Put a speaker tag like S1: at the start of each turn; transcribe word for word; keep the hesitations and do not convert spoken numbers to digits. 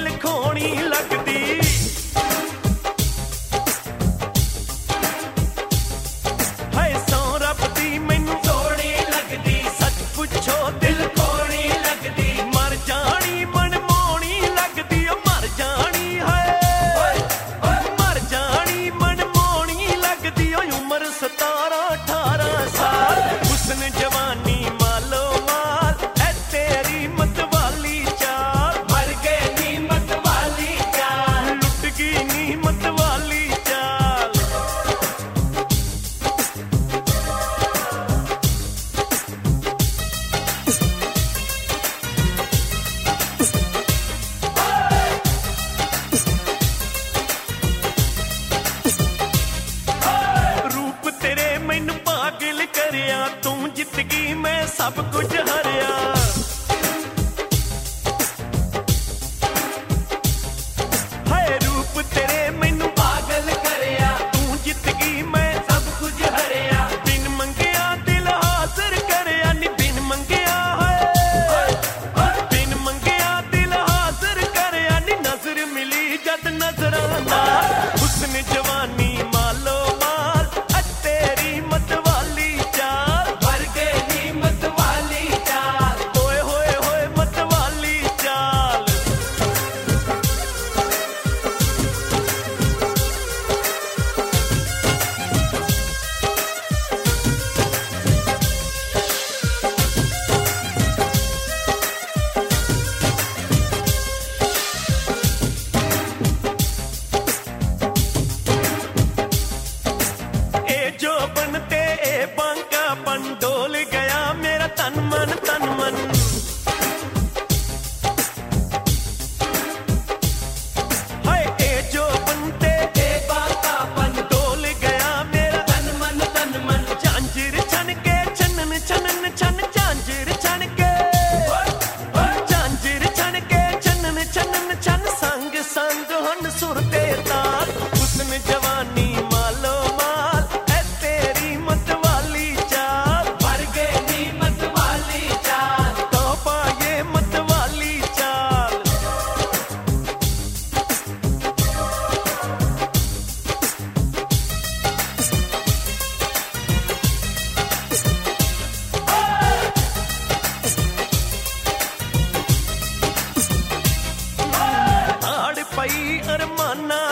S1: दिल खोनी लगदी हाय सौ रब दी मैनू सोहनी लगदी सच पुछो दिल खोनी लगदी मर जानी मनमोहनी लगदी ओ मर जानी हाय मर जानी मनमोहनी लगदी ओ उम्र सतारा अठारह साल हुस्न जवानी मालो माल है तेरी मतवाली चाल मर गए नी मतवाली चाल लुट गई नी मतवाली चाल रूप तेरे मैनू पागल करिया तू जित गई मैं सब कुछ हरिया हाय रूप तेरे मैनू पागल करिया तू जित गई मैं सब कुछ हरिया बिन मंगिया दिल हासिल करिया नी बिन मंगिया हाय बिन मंगिया दिल हासिल करिया नी नजर मिली जद नजराना हुस्न जवानी मालो माल अ तेरी मतवाली चाल मर गए नी मतवाली चाल ओए होए होए मतवाली चाल ए जो बनते ए बांका पंडोल गया मेरा तन मन तन मन हाय ए जो बनते ए बांका पंडोल गया मेरा तन मन तन मन झांझर छन के छनन छनन छन झांझर छन के झांझर छन के छनन छनन छन संग संग हन सुर ते ताल हुस्न जवानी मालो माल है तेरी मतवाली चाल मर गए नी मतवाली चाल तो पाए मतवाली चाल आड़ पई अरमाना